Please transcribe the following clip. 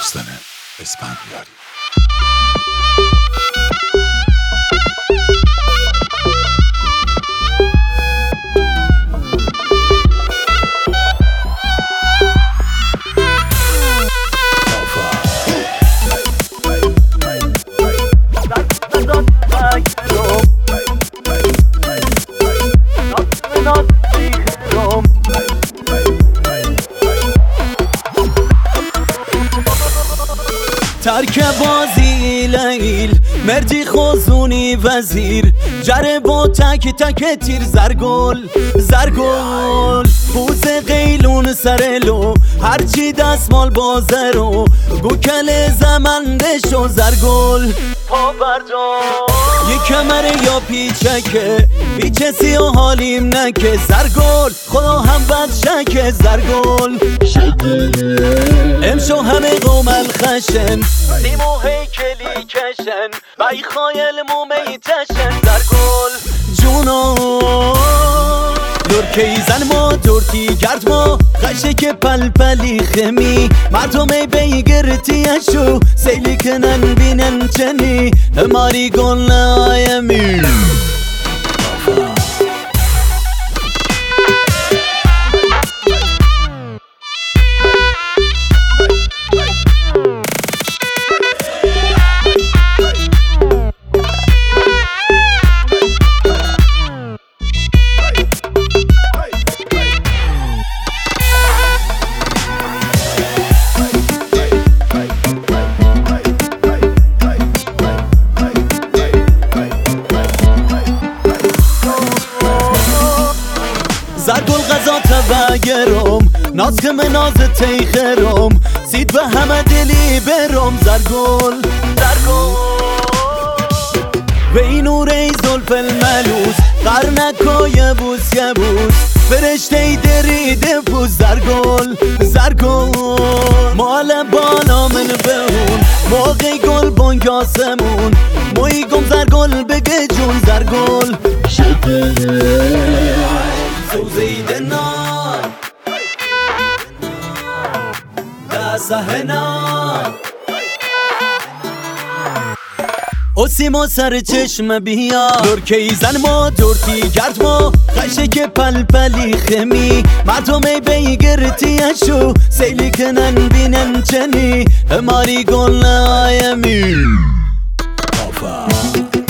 دوستان اسفندیاری. ترک بازی لیل مردی خوزونی وزیر جره با تک تک تیر زرگل بوز قیلون سرلو هرچی دستمال بازرو گوکل زمندش و زرگل پا بردار یه کمره یا پیچکه پیچه سی و حالیم نکه زرگل خدا هم بد شکه زرگل امشو همه قوم الخشن سیمو هیکلی کشن بای خایل مومی تشن زرگل جونا لرکی زن ما ترکی گرد ما خشه که پلپلی خمی مردم بیگرتیشو سیلی کنن بینن چنی ماری گل آیمی زرگل غذا تبگرم ناز که مناز تیخرم سید به همه دلی برم زرگل به این نوره زلف الملوس قرنکای بوس یبوس فرشته ای دریده پوز زرگل مال بالا من بهون موقع گل بانک آسمون موی گم زرگل بگه جون زرگل زوزیدنا دستهنا اوسیما سر چشم بیا لرکی زن ما دورتی گرد ما خشه که پلپلی خمی مردم بیگرتیشو سیلی کنن بینن چنی ماری گل آیمی